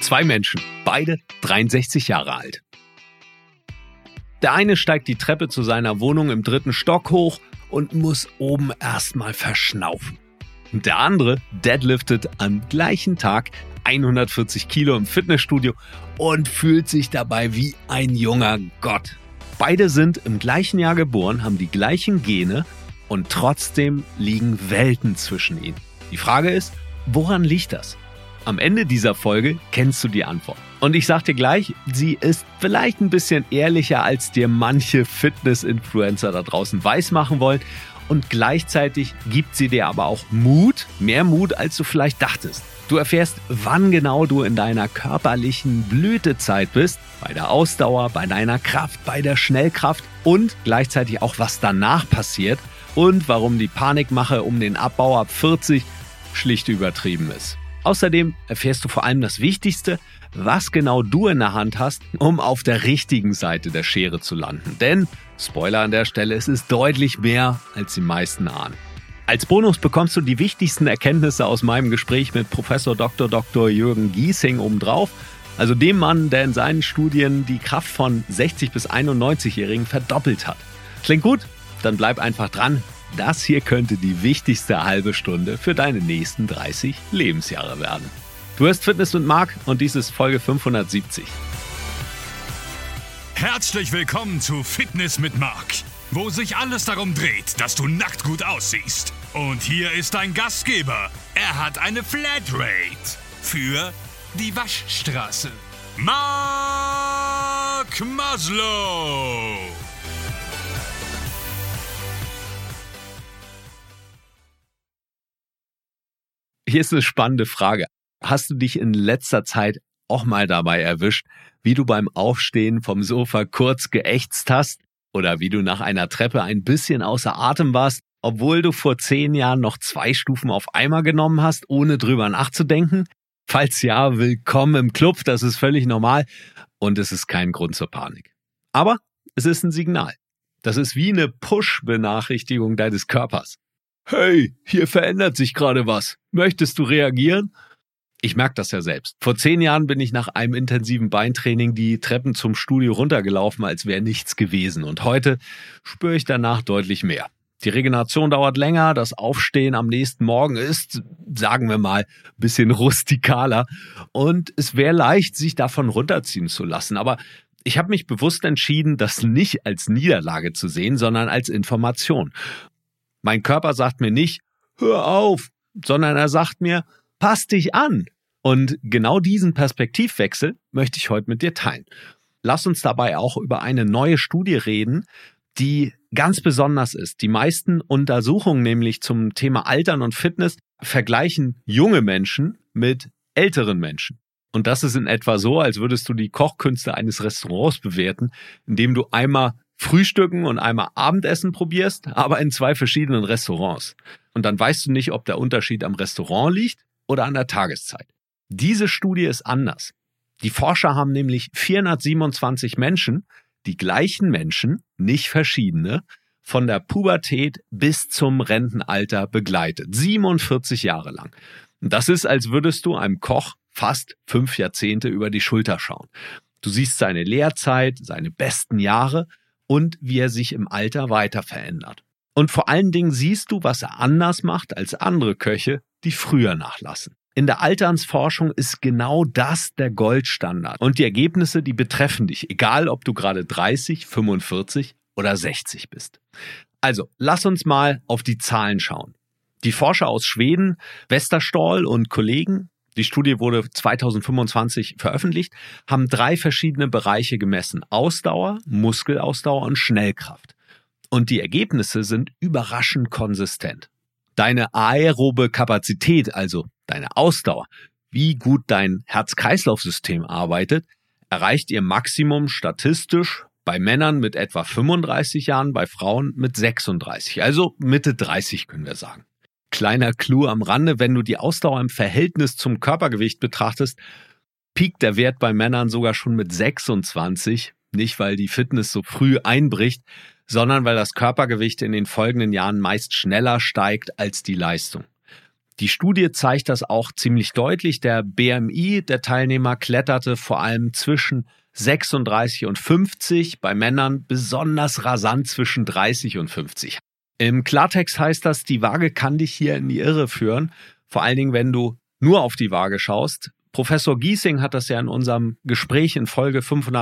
Zwei Menschen, beide 63 Jahre alt. Der eine steigt die Treppe zu seiner Wohnung im 3. Stock hoch und muss oben erstmal verschnaufen. Und der andere deadliftet am gleichen Tag 140 Kilo im Fitnessstudio und fühlt sich dabei wie ein junger Gott. Beide sind im gleichen Jahr geboren, haben die gleichen Gene und trotzdem liegen Welten zwischen ihnen. Die Frage ist, woran liegt das? Am Ende dieser Folge kennst du die Antwort. Und ich sag dir gleich, sie ist vielleicht ein bisschen ehrlicher, als dir manche Fitness-Influencer da draußen weismachen wollen. Und gleichzeitig gibt sie dir aber auch Mut, mehr Mut, als du vielleicht dachtest. Du erfährst, wann genau du in deiner körperlichen Blütezeit bist, bei der Ausdauer, bei deiner Kraft, bei der Schnellkraft und gleichzeitig auch, was danach passiert und warum die Panikmache um den Abbau ab 40 schlicht übertrieben ist. Außerdem erfährst du vor allem das Wichtigste, was genau du in der Hand hast, um auf der richtigen Seite der Schere zu landen. Denn, Spoiler an der Stelle, es ist deutlich mehr, als die meisten ahnen. Als Bonus bekommst du die wichtigsten Erkenntnisse aus meinem Gespräch mit Professor Dr. Jürgen Giesing obendrauf, also dem Mann, der in seinen Studien die Kraft von 60- bis 91-Jährigen verdoppelt hat. Klingt gut? Dann bleib einfach dran. Das hier könnte die wichtigste halbe Stunde für deine nächsten 30 Lebensjahre werden. Du hörst Fitness mit Marc und dies ist Folge 570. Herzlich willkommen zu Fitness mit Marc, wo sich alles darum dreht, dass du nackt gut aussiehst. Und hier ist dein Gastgeber. Er hat eine Flatrate für die Waschstraße. Marc Maslow. Hier ist eine spannende Frage. Hast du dich in letzter Zeit auch mal dabei erwischt, wie du beim Aufstehen vom Sofa kurz geächzt hast oder wie du nach einer Treppe ein bisschen außer Atem warst, obwohl du vor 10 Jahren noch 2 Stufen auf einmal genommen hast, ohne drüber nachzudenken? Falls ja, willkommen im Club, das ist völlig normal und es ist kein Grund zur Panik. Aber es ist ein Signal. Das ist wie eine Push-Benachrichtigung deines Körpers. Hey, hier verändert sich gerade was. Möchtest du reagieren? Ich merke das ja selbst. Vor 10 Jahren bin ich nach einem intensiven Beintraining die Treppen zum Studio runtergelaufen, als wäre nichts gewesen. Und heute spüre ich danach deutlich mehr. Die Regeneration dauert länger, das Aufstehen am nächsten Morgen ist, sagen wir mal, ein bisschen rustikaler. Und es wäre leicht, sich davon runterziehen zu lassen. Aber ich habe mich bewusst entschieden, das nicht als Niederlage zu sehen, sondern als Information. Mein Körper sagt mir nicht, hör auf, sondern er sagt mir, pass dich an. Und genau diesen Perspektivwechsel möchte ich heute mit dir teilen. Lass uns dabei auch über eine neue Studie reden, die ganz besonders ist. Die meisten Untersuchungen nämlich zum Thema Altern und Fitness vergleichen junge Menschen mit älteren Menschen. Und das ist in etwa so, als würdest du die Kochkünste eines Restaurants bewerten, indem du einmal Frühstücken und einmal Abendessen probierst, aber in 2 verschiedenen Restaurants. Und dann weißt du nicht, ob der Unterschied am Restaurant liegt oder an der Tageszeit. Diese Studie ist anders. Die Forscher haben nämlich 427 Menschen, die gleichen Menschen, nicht verschiedene, von der Pubertät bis zum Rentenalter begleitet. 47 Jahre lang. Und das ist, als würdest du einem Koch fast 5 Jahrzehnte über die Schulter schauen. Du siehst seine Lehrzeit, seine besten Jahre und wie er sich im Alter weiter verändert. Und vor allen Dingen siehst du, was er anders macht als andere Köche, die früher nachlassen. In der Alternsforschung ist genau das der Goldstandard. Und die Ergebnisse, die betreffen dich, egal ob du gerade 30, 45 oder 60 bist. Also, lass uns mal auf die Zahlen schauen. Die Forscher aus Schweden, Westerståhl und Kollegen, die Studie wurde 2025 veröffentlicht, haben 3 verschiedene Bereiche gemessen. Ausdauer, Muskelausdauer und Schnellkraft. Und die Ergebnisse sind überraschend konsistent. Deine aerobe Kapazität, also deine Ausdauer, wie gut dein Herz-Kreislauf-System arbeitet, erreicht ihr Maximum statistisch bei Männern mit etwa 35 Jahren, bei Frauen mit 36, also Mitte 30 können wir sagen. Kleiner Clou am Rande, wenn du die Ausdauer im Verhältnis zum Körpergewicht betrachtest, piekt der Wert bei Männern sogar schon mit 26, nicht weil die Fitness so früh einbricht, sondern weil das Körpergewicht in den folgenden Jahren meist schneller steigt als die Leistung. Die Studie zeigt das auch ziemlich deutlich. Der BMI der Teilnehmer kletterte vor allem zwischen 36 und 50, bei Männern besonders rasant zwischen 30 und 50. Im Klartext heißt das, die Waage kann dich hier in die Irre führen, vor allen Dingen, wenn du nur auf die Waage schaust. Professor Giesing hat das ja in unserem Gespräch in Folge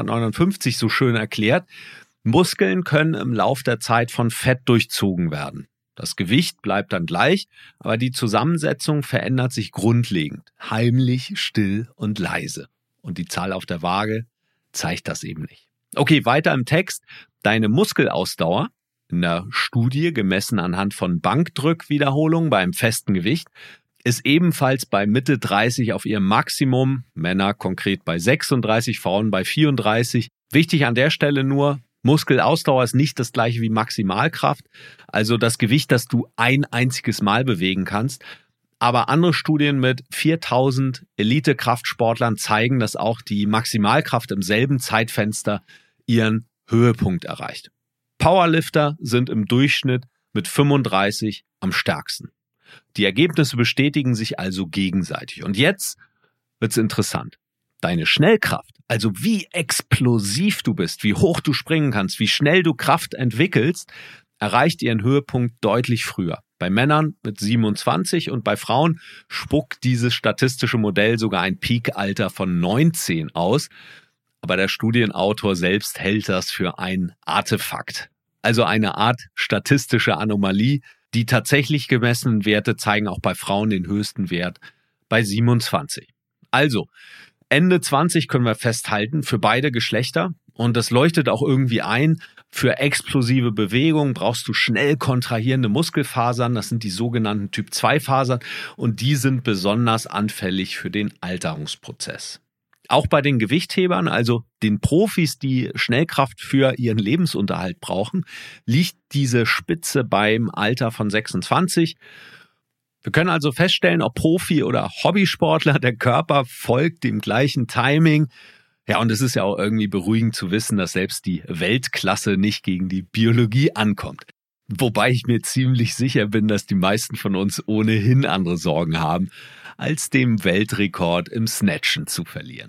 559 so schön erklärt. Muskeln können im Lauf der Zeit von Fett durchzogen werden. Das Gewicht bleibt dann gleich, aber die Zusammensetzung verändert sich grundlegend, heimlich, still und leise. Und die Zahl auf der Waage zeigt das eben nicht. Okay, weiter im Text. Deine Muskelausdauer, in der Studie gemessen anhand von Bankdrückwiederholungen beim festen Gewicht, ist ebenfalls bei Mitte 30 auf ihrem Maximum, Männer konkret bei 36, Frauen bei 34. Wichtig an der Stelle nur, Muskelausdauer ist nicht das gleiche wie Maximalkraft, also das Gewicht, das du ein einziges Mal bewegen kannst. Aber andere Studien mit 4000 Elite-Kraftsportlern zeigen, dass auch die Maximalkraft im selben Zeitfenster ihren Höhepunkt erreicht. Powerlifter sind im Durchschnitt mit 35 am stärksten. Die Ergebnisse bestätigen sich also gegenseitig. Und jetzt wird's interessant. Deine Schnellkraft, also wie explosiv du bist, wie hoch du springen kannst, wie schnell du Kraft entwickelst, erreicht ihren Höhepunkt deutlich früher. Bei Männern mit 27 und bei Frauen spuckt dieses statistische Modell sogar ein Peak-Alter von 19 aus. Aber der Studienautor selbst hält das für ein Artefakt. Also eine Art statistische Anomalie. Die tatsächlich gemessenen Werte zeigen auch bei Frauen den höchsten Wert bei 27. Also, Ende 20 können wir festhalten für beide Geschlechter. Und das leuchtet auch irgendwie ein. Für explosive Bewegungen brauchst du schnell kontrahierende Muskelfasern. Das sind die sogenannten Typ-2-Fasern. Und die sind besonders anfällig für den Alterungsprozess. Auch bei den Gewichthebern, also den Profis, die Schnellkraft für ihren Lebensunterhalt brauchen, liegt diese Spitze beim Alter von 26. Wir können also feststellen, ob Profi oder Hobbysportler, der Körper folgt dem gleichen Timing. Ja, und es ist ja auch irgendwie beruhigend zu wissen, dass selbst die Weltklasse nicht gegen die Biologie ankommt. Wobei ich mir ziemlich sicher bin, dass die meisten von uns ohnehin andere Sorgen haben, als dem Weltrekord im Snatchen zu verlieren.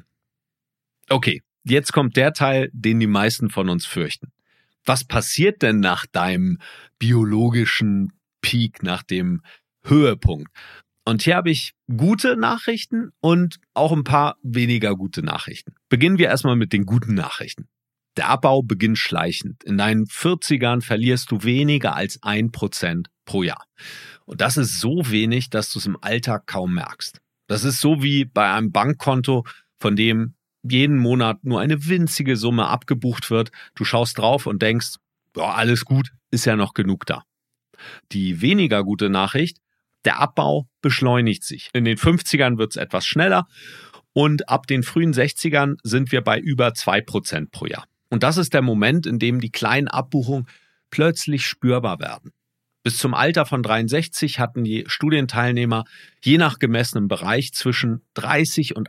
Okay, jetzt kommt der Teil, den die meisten von uns fürchten. Was passiert denn nach deinem biologischen Peak, nach dem Höhepunkt? Und hier habe ich gute Nachrichten und auch ein paar weniger gute Nachrichten. Beginnen wir erstmal mit den guten Nachrichten. Der Abbau beginnt schleichend. In deinen 40ern verlierst du weniger als 1% pro Jahr. Und das ist so wenig, dass du es im Alltag kaum merkst. Das ist so wie bei einem Bankkonto, von dem jeden Monat nur eine winzige Summe abgebucht wird. Du schaust drauf und denkst, ja, alles gut, ist ja noch genug da. Die weniger gute Nachricht: Der Abbau beschleunigt sich. In den 50ern wird es etwas schneller und ab den frühen 60ern sind wir bei über 2% pro Jahr. Und das ist der Moment, in dem die kleinen Abbuchungen plötzlich spürbar werden. Bis zum Alter von 63 hatten die Studienteilnehmer je nach gemessenem Bereich zwischen 30 und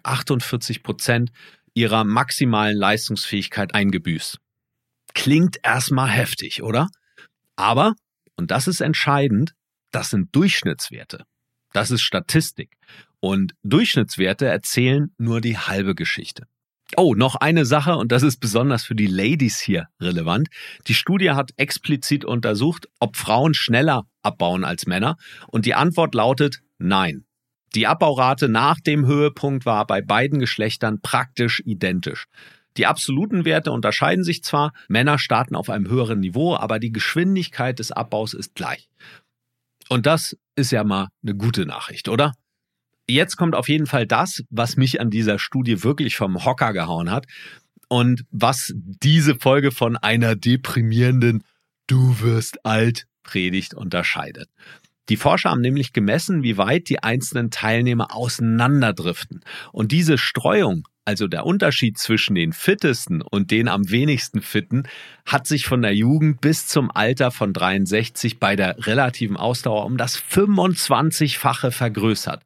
48% ihrer maximalen Leistungsfähigkeit eingebüßt. Klingt erstmal heftig, oder? Aber, und das ist entscheidend, das sind Durchschnittswerte. Das ist Statistik. Und Durchschnittswerte erzählen nur die halbe Geschichte. Oh, noch eine Sache, und das ist besonders für die Ladies hier relevant. Die Studie hat explizit untersucht, ob Frauen schneller abbauen als Männer. Und die Antwort lautet nein. Die Abbaurate nach dem Höhepunkt war bei beiden Geschlechtern praktisch identisch. Die absoluten Werte unterscheiden sich zwar, Männer starten auf einem höheren Niveau, aber die Geschwindigkeit des Abbaus ist gleich. Und das ist ja mal eine gute Nachricht, oder? Jetzt kommt auf jeden Fall das, was mich an dieser Studie wirklich vom Hocker gehauen hat und was diese Folge von einer deprimierenden "Du wirst alt" Predigt unterscheidet. Die Forscher haben nämlich gemessen, wie weit die einzelnen Teilnehmer auseinanderdriften. Und diese Streuung, also der Unterschied zwischen den Fittesten und den am wenigsten Fitten, hat sich von der Jugend bis zum Alter von 63 bei der relativen Ausdauer um das 25-fache vergrößert.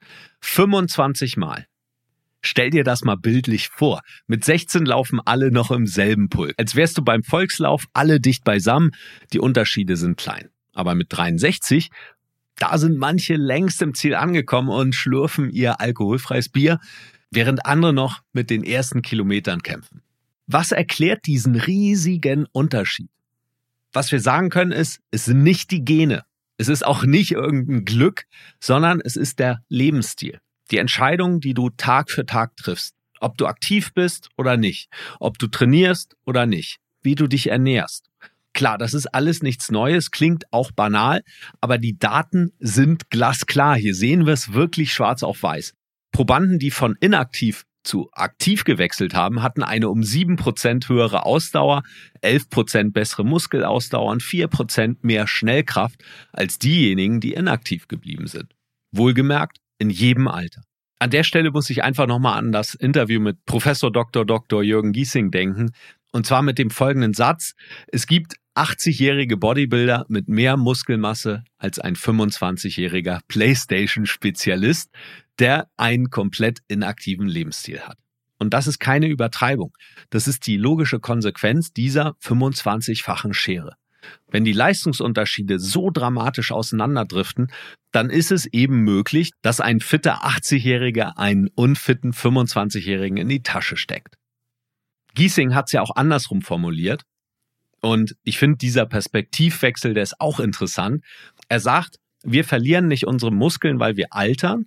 25 Mal. Stell dir das mal bildlich vor. Mit 16 laufen alle noch im selben Pulk. Als wärst du beim Volkslauf alle dicht beisammen. Die Unterschiede sind klein. Aber mit 63, Da sind manche längst im Ziel angekommen und schlürfen ihr alkoholfreies Bier, während andere noch mit den ersten Kilometern kämpfen. Was erklärt diesen riesigen Unterschied? Was wir sagen können ist, es sind nicht die Gene, es ist auch nicht irgendein Glück, sondern es ist der Lebensstil. Die Entscheidungen, die du Tag für Tag triffst. Ob du aktiv bist oder nicht, ob du trainierst oder nicht, wie du dich ernährst. Klar, das ist alles nichts Neues, klingt auch banal, aber die Daten sind glasklar. Hier sehen wir es wirklich schwarz auf weiß. Probanden, die von inaktiv zu aktiv gewechselt haben, hatten eine um 7% höhere Ausdauer, 11% bessere Muskelausdauer und 4% mehr Schnellkraft als diejenigen, die inaktiv geblieben sind. Wohlgemerkt, in jedem Alter. An der Stelle muss ich einfach nochmal an das Interview mit Professor Dr. Jürgen Giesing denken. Und zwar mit dem folgenden Satz: Es gibt 80-jährige Bodybuilder mit mehr Muskelmasse als ein 25-jähriger PlayStation-Spezialist, der einen komplett inaktiven Lebensstil hat. Und das ist keine Übertreibung. Das ist die logische Konsequenz dieser 25-fachen Schere. Wenn die Leistungsunterschiede so dramatisch auseinanderdriften, dann ist es eben möglich, dass ein fitter 80-Jähriger einen unfitten 25-Jährigen in die Tasche steckt. Giesing hat es ja auch andersrum formuliert. Und ich finde, dieser Perspektivwechsel, der ist auch interessant. Er sagt, wir verlieren nicht unsere Muskeln, weil wir altern,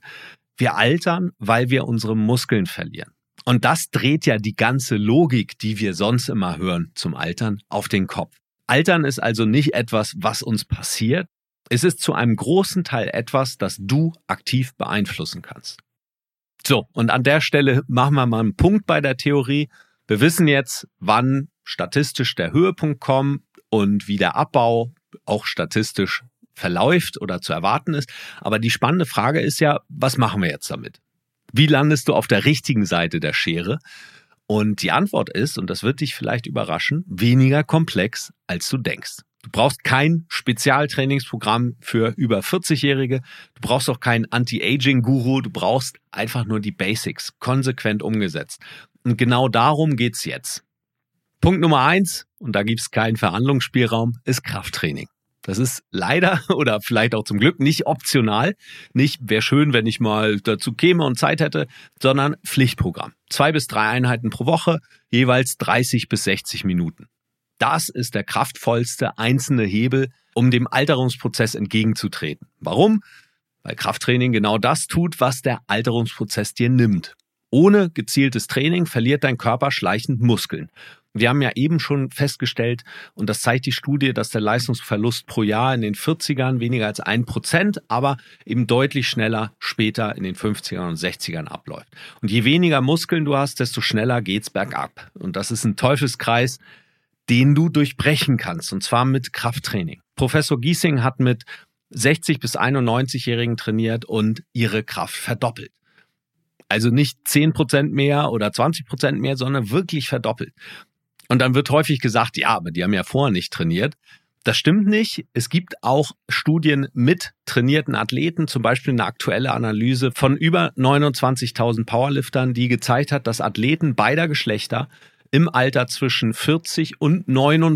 weil wir unsere Muskeln verlieren. Und das dreht ja die ganze Logik, die wir sonst immer hören zum Altern, auf den Kopf. Altern ist also nicht etwas, was uns passiert. Es ist zu einem großen Teil etwas, das du aktiv beeinflussen kannst. So, und an der Stelle machen wir mal einen Punkt bei der Theorie. Wir wissen jetzt, wann statistisch der Höhepunkt kommt und wie der Abbau auch statistisch verläuft oder zu erwarten ist. Aber die spannende Frage ist ja, was machen wir jetzt damit? Wie landest du auf der richtigen Seite der Schere? Und die Antwort ist, und das wird dich vielleicht überraschen, weniger komplex, als du denkst. Du brauchst kein Spezialtrainingsprogramm für über 40-Jährige. Du brauchst auch keinen Anti-Aging-Guru. Du brauchst einfach nur die Basics, konsequent umgesetzt. Und genau darum geht's jetzt. Punkt Nummer 1, und da gibt's keinen Verhandlungsspielraum, ist Krafttraining. Das ist leider oder vielleicht auch zum Glück nicht optional. Nicht, wäre schön, wenn ich mal dazu käme und Zeit hätte, sondern Pflichtprogramm. 2 bis 3 Einheiten pro Woche, jeweils 30 bis 60 Minuten. Das ist der kraftvollste einzelne Hebel, um dem Alterungsprozess entgegenzutreten. Warum? Weil Krafttraining genau das tut, was der Alterungsprozess dir nimmt. Ohne gezieltes Training verliert dein Körper schleichend Muskeln. Wir haben ja eben schon festgestellt, und das zeigt die Studie, dass der Leistungsverlust pro Jahr in den 40ern weniger als 1%, aber eben deutlich schneller später in den 50ern und 60ern abläuft. Und je weniger Muskeln du hast, desto schneller geht's bergab. Und das ist ein Teufelskreis, den du durchbrechen kannst, und zwar mit Krafttraining. Professor Giesing hat mit 60- bis 91-Jährigen trainiert und ihre Kraft verdoppelt. Also nicht 10% mehr oder 20% mehr, sondern wirklich verdoppelt. Und dann wird häufig gesagt, ja, aber die haben ja vorher nicht trainiert. Das stimmt nicht. Es gibt auch Studien mit trainierten Athleten, zum Beispiel eine aktuelle Analyse von über 29.000 Powerliftern, die gezeigt hat, dass Athleten beider Geschlechter im Alter zwischen 40 und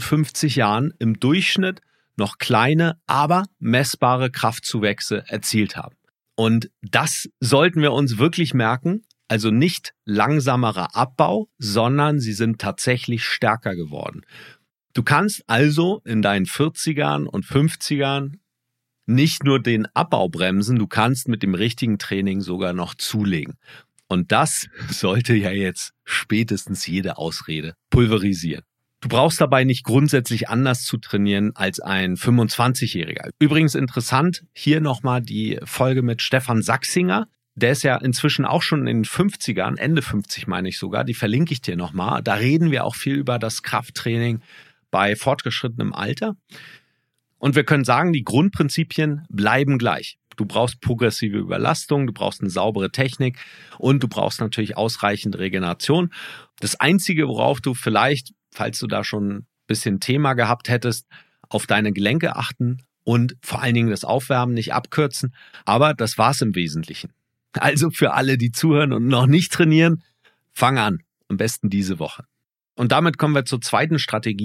59 Jahren im Durchschnitt noch kleine, aber messbare Kraftzuwächse erzielt haben. Und das sollten wir uns wirklich merken. Also nicht langsamerer Abbau, sondern sie sind tatsächlich stärker geworden. Du kannst also in deinen 40ern und 50ern nicht nur den Abbau bremsen, du kannst mit dem richtigen Training sogar noch zulegen. Und das sollte ja jetzt spätestens jede Ausrede pulverisieren. Du brauchst dabei nicht grundsätzlich anders zu trainieren als ein 25-Jähriger. Übrigens interessant, hier nochmal die Folge mit Stefan Sachsinger. Der ist ja inzwischen auch schon in den 50ern, Ende 50 meine ich sogar, die verlinke ich dir nochmal. Da reden wir auch viel über das Krafttraining bei fortgeschrittenem Alter. Und wir können sagen, die Grundprinzipien bleiben gleich. Du brauchst progressive Überlastung, du brauchst eine saubere Technik und du brauchst natürlich ausreichend Regeneration. Das Einzige, worauf du vielleicht, falls du da schon ein bisschen Thema gehabt hättest, auf deine Gelenke achten und vor allen Dingen das Aufwärmen nicht abkürzen. Aber das war's im Wesentlichen. Also für alle, die zuhören und noch nicht trainieren, fang an. Am besten diese Woche. Und damit kommen wir zur zweiten Strategie.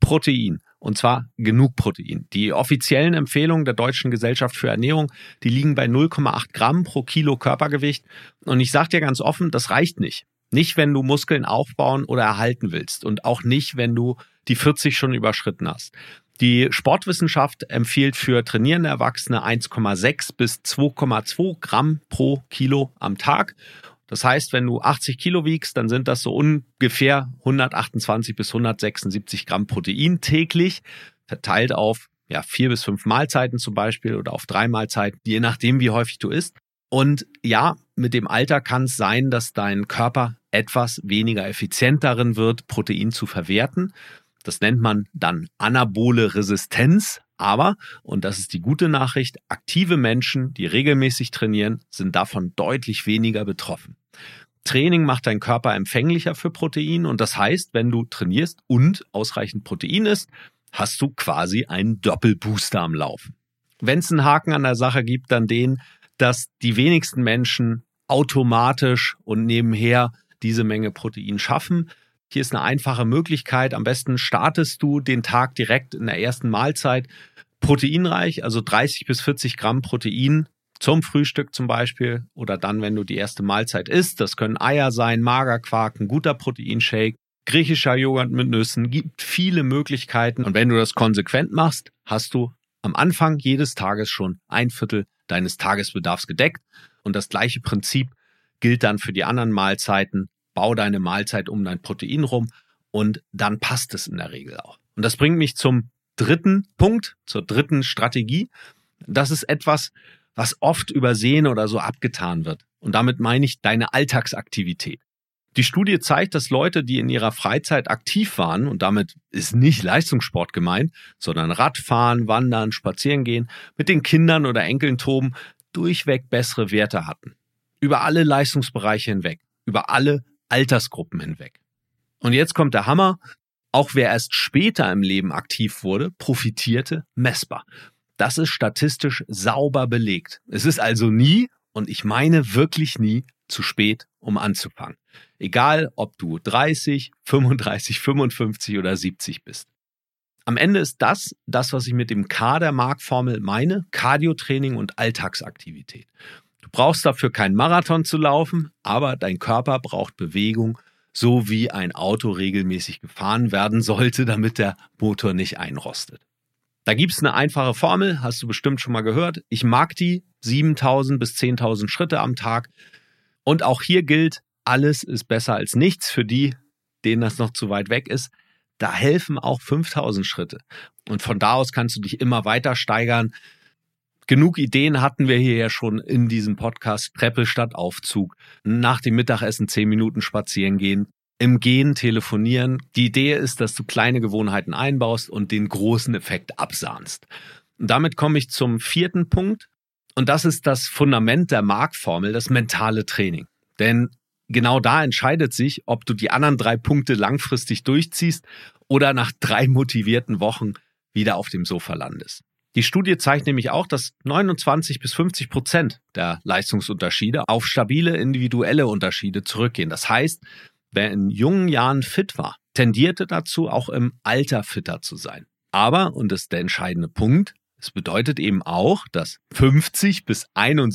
Protein. Und zwar genug Protein. Die offiziellen Empfehlungen der Deutschen Gesellschaft für Ernährung, die liegen bei 0,8 Gramm pro Kilo Körpergewicht. Und ich sage dir ganz offen, das reicht nicht. Nicht, wenn du Muskeln aufbauen oder erhalten willst. Und auch nicht, wenn du die 40 schon überschritten hast. Die Sportwissenschaft empfiehlt für trainierende Erwachsene 1,6 bis 2,2 Gramm pro Kilo am Tag. Das heißt, wenn du 80 Kilo wiegst, dann sind das so ungefähr 128 bis 176 Gramm Protein täglich, verteilt auf 4 bis 5 Mahlzeiten zum Beispiel oder auf 3 Mahlzeiten, je nachdem, wie häufig du isst. Und ja, mit dem Alter kann es sein, dass dein Körper etwas weniger effizient darin wird, Protein zu verwerten. Das nennt man dann anabole Resistenz. Aber, und das ist die gute Nachricht, aktive Menschen, die regelmäßig trainieren, sind davon deutlich weniger betroffen. Training macht deinen Körper empfänglicher für Protein und das heißt, wenn du trainierst und ausreichend Protein isst, hast du quasi einen Doppelbooster am Laufen. Wenn es einen Haken an der Sache gibt, dann den, dass die wenigsten Menschen automatisch und nebenher diese Menge Protein schaffen. Hier ist eine einfache Möglichkeit. Am besten startest du den Tag direkt in der ersten Mahlzeit proteinreich, also 30 bis 40 Gramm Protein zum Frühstück zum Beispiel oder dann, wenn du die erste Mahlzeit isst. Das können Eier sein, Magerquark, ein guter Proteinshake, griechischer Joghurt mit Nüssen. Gibt viele Möglichkeiten. Und wenn du das konsequent machst, hast du am Anfang jedes Tages schon 1/4 deines Tagesbedarfs gedeckt. Und das gleiche Prinzip gilt dann für die anderen Mahlzeiten. Bau deine Mahlzeit um dein Protein rum und dann passt es in der Regel auch. Und das bringt mich zum dritten Punkt, zur dritten Strategie. Das ist etwas, was oft übersehen oder so abgetan wird. Und damit meine ich deine Alltagsaktivität. Die Studie zeigt, dass Leute, die in ihrer Freizeit aktiv waren, und damit ist nicht Leistungssport gemeint, sondern Radfahren, Wandern, Spazierengehen, mit den Kindern oder Enkeln toben, durchweg bessere Werte hatten. Über alle Leistungsbereiche hinweg, über alle Altersgruppen hinweg. Und jetzt kommt der Hammer. Auch wer erst später im Leben aktiv wurde, profitierte messbar. Das ist statistisch sauber belegt. Es ist also nie, und ich meine wirklich nie, zu spät, um anzufangen. Egal, ob du 30, 35, 55 oder 70 bist. Am Ende ist das, was ich mit dem K der Mark-Formel meine, Cardio-Training und Alltagsaktivität. Du brauchst dafür keinen Marathon zu laufen, aber dein Körper braucht Bewegung, so wie ein Auto regelmäßig gefahren werden sollte, damit der Motor nicht einrostet. Da gibt's eine einfache Formel, hast du bestimmt schon mal gehört. Ich mag die, 7.000 bis 10.000 Schritte am Tag. Und auch hier gilt, alles ist besser als nichts für die, denen das noch zu weit weg ist. Da helfen auch 5.000 Schritte. Und von da aus kannst du dich immer weiter steigern. Genug Ideen hatten wir hier ja schon in diesem Podcast. Treppe statt Aufzug, nach dem Mittagessen 10 Minuten spazieren gehen, im Gehen telefonieren. Die Idee ist, dass du kleine Gewohnheiten einbaust und den großen Effekt absahnst. Und damit komme ich zum vierten Punkt. Und das ist das Fundament der Mark-Formel, das mentale Training. Denn genau da entscheidet sich, ob du die anderen 3 Punkte langfristig durchziehst oder nach 3 motivierten Wochen wieder auf dem Sofa landest. Die Studie zeigt nämlich auch, dass 29 bis 50% der Leistungsunterschiede auf stabile individuelle Unterschiede zurückgehen. Das heißt, wer in jungen Jahren fit war, tendierte dazu, auch im Alter fitter zu sein. Aber, und das ist der entscheidende Punkt, es bedeutet eben auch, dass 50 bis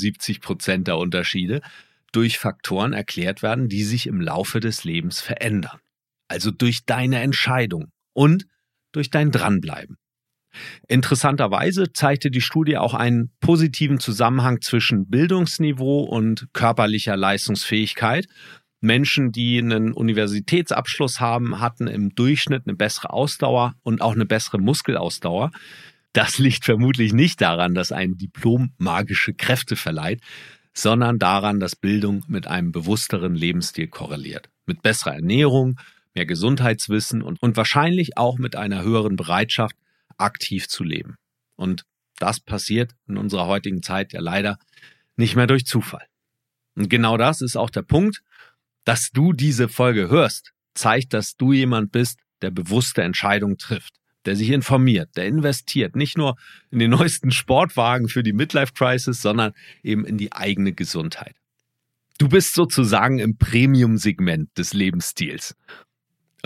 71% der Unterschiede durch Faktoren erklärt werden, die sich im Laufe des Lebens verändern. Also durch deine Entscheidung und durch dein Dranbleiben. Interessanterweise zeigte die Studie auch einen positiven Zusammenhang zwischen Bildungsniveau und körperlicher Leistungsfähigkeit. Menschen, die einen Universitätsabschluss haben, hatten im Durchschnitt eine bessere Ausdauer und auch eine bessere Muskelausdauer. Das liegt vermutlich nicht daran, dass ein Diplom magische Kräfte verleiht, sondern daran, dass Bildung mit einem bewussteren Lebensstil korreliert. Mit besserer Ernährung, mehr Gesundheitswissen und wahrscheinlich auch mit einer höheren Bereitschaft, aktiv zu leben. Und das passiert in unserer heutigen Zeit ja leider nicht mehr durch Zufall. Und genau das ist auch der Punkt, dass du diese Folge hörst, zeigt, dass du jemand bist, der bewusste Entscheidungen trifft, der sich informiert, der investiert, nicht nur in den neuesten Sportwagen für die Midlife-Crisis, sondern eben in die eigene Gesundheit. Du bist sozusagen im Premium-Segment des Lebensstils.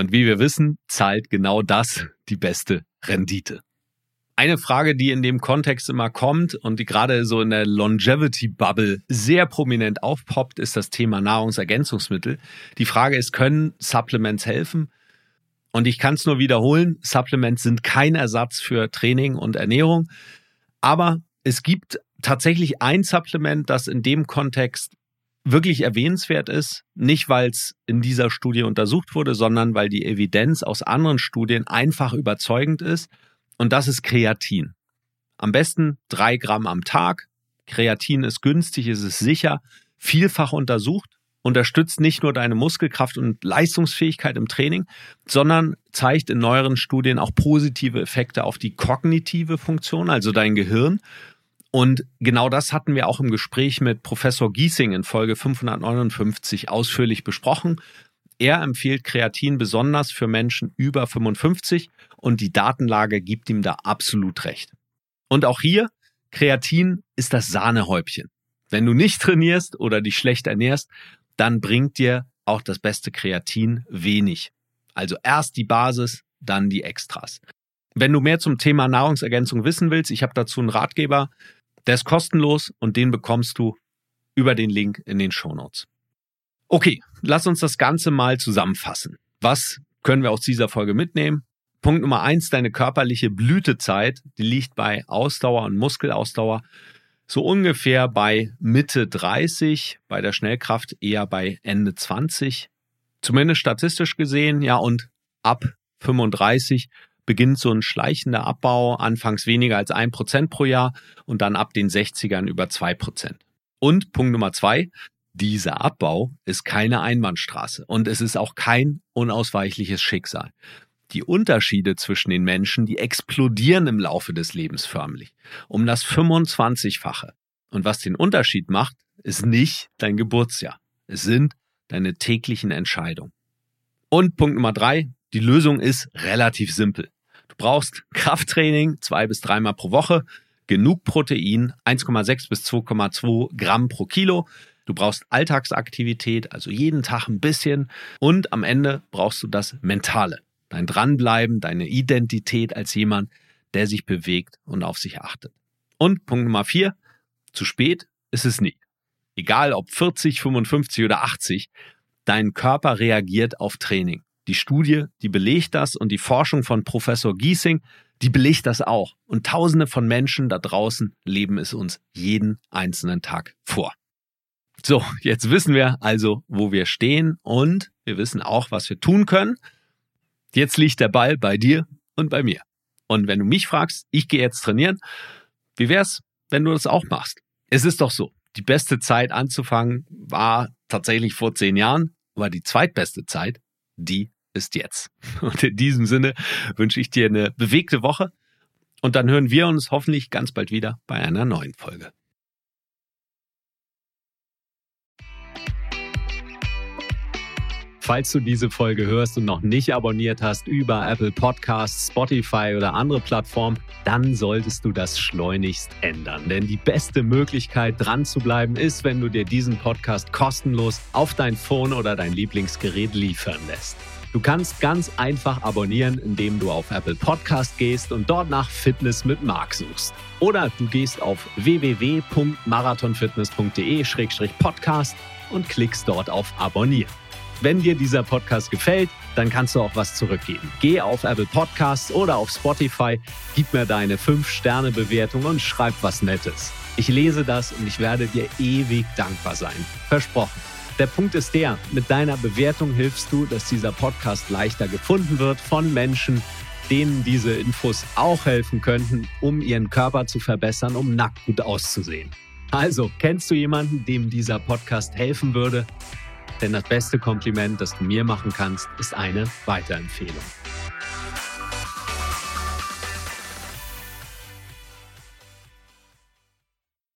Und wie wir wissen, zahlt genau das die beste Rendite. Eine Frage, die in dem Kontext immer kommt und die gerade so in der Longevity-Bubble sehr prominent aufpoppt, ist das Thema Nahrungsergänzungsmittel. Die Frage ist, können Supplements helfen? Und ich kann es nur wiederholen, Supplements sind kein Ersatz für Training und Ernährung. Aber es gibt tatsächlich ein Supplement, das in dem Kontext wirklich erwähnenswert ist. Nicht, weil es in dieser Studie untersucht wurde, sondern weil die Evidenz aus anderen Studien einfach überzeugend ist. Und das ist Kreatin. Am besten 3 Gramm am Tag. Kreatin ist günstig, es ist sicher, vielfach untersucht, unterstützt nicht nur deine Muskelkraft und Leistungsfähigkeit im Training, sondern zeigt in neueren Studien auch positive Effekte auf die kognitive Funktion, also dein Gehirn. Und genau das hatten wir auch im Gespräch mit Professor Giesing in Folge 559 ausführlich besprochen. Er empfiehlt Kreatin besonders für Menschen über 55 und die Datenlage gibt ihm da absolut recht. Und auch hier, Kreatin ist das Sahnehäubchen. Wenn du nicht trainierst oder dich schlecht ernährst, dann bringt dir auch das beste Kreatin wenig. Also erst die Basis, dann die Extras. Wenn du mehr zum Thema Nahrungsergänzung wissen willst, ich habe dazu einen Ratgeber, der ist kostenlos und den bekommst du über den Link in den Shownotes. Okay, lass uns das Ganze mal zusammenfassen. Was können wir aus dieser Folge mitnehmen? Punkt Nummer 1, deine körperliche Blütezeit, die liegt bei Ausdauer und Muskelausdauer so ungefähr bei Mitte 30, bei der Schnellkraft eher bei Ende 20. Zumindest statistisch gesehen, ja, und ab 35 beginnt so ein schleichender Abbau, anfangs weniger als 1% pro Jahr und dann ab den 60ern über 2%. Und Punkt Nummer 2, dieser Abbau ist keine Einbahnstraße und es ist auch kein unausweichliches Schicksal. Die Unterschiede zwischen den Menschen, die explodieren im Laufe des Lebens förmlich. Um das 25-fache. Und was den Unterschied macht, ist nicht dein Geburtsjahr. Es sind deine täglichen Entscheidungen. Und Punkt Nummer 3, die Lösung ist relativ simpel. Du brauchst Krafttraining 2 bis 3 Mal pro Woche, genug Protein, 1,6 bis 2,2 Gramm pro Kilo. Du brauchst Alltagsaktivität, also jeden Tag ein bisschen. Und am Ende brauchst du das Mentale. Dein Dranbleiben, deine Identität als jemand, der sich bewegt und auf sich achtet. Und Punkt Nummer 4, zu spät ist es nie. Egal ob 40, 55 oder 80, dein Körper reagiert auf Training. Die Studie, die belegt das und die Forschung von Professor Giesing, die belegt das auch. Und Tausende von Menschen da draußen leben es uns jeden einzelnen Tag vor. So, jetzt wissen wir also, wo wir stehen und wir wissen auch, was wir tun können. Jetzt liegt der Ball bei dir und bei mir. Und wenn du mich fragst, ich gehe jetzt trainieren, wie wär's, wenn du das auch machst? Es ist doch so, die beste Zeit anzufangen war tatsächlich vor 10 Jahren, aber die zweitbeste Zeit, die ist jetzt. Und in diesem Sinne wünsche ich dir eine bewegte Woche und dann hören wir uns hoffentlich ganz bald wieder bei einer neuen Folge. Falls du diese Folge hörst und noch nicht abonniert hast über Apple Podcasts, Spotify oder andere Plattformen, dann solltest du das schleunigst ändern. Denn die beste Möglichkeit, dran zu bleiben, ist, wenn du dir diesen Podcast kostenlos auf dein Phone oder dein Lieblingsgerät liefern lässt. Du kannst ganz einfach abonnieren, indem du auf Apple Podcast gehst und dort nach Fitness mit Marc suchst. Oder du gehst auf www.marathonfitness.de/podcast und klickst dort auf Abonnieren. Wenn dir dieser Podcast gefällt, dann kannst du auch was zurückgeben. Geh auf Apple Podcasts oder auf Spotify, gib mir deine 5-Sterne-Bewertung und schreib was Nettes. Ich lese das und ich werde dir ewig dankbar sein. Versprochen. Der Punkt ist der, mit deiner Bewertung hilfst du, dass dieser Podcast leichter gefunden wird von Menschen, denen diese Infos auch helfen könnten, um ihren Körper zu verbessern, um nackt gut auszusehen. Also, kennst du jemanden, dem dieser Podcast helfen würde? Denn das beste Kompliment, das du mir machen kannst, ist eine Weiterempfehlung.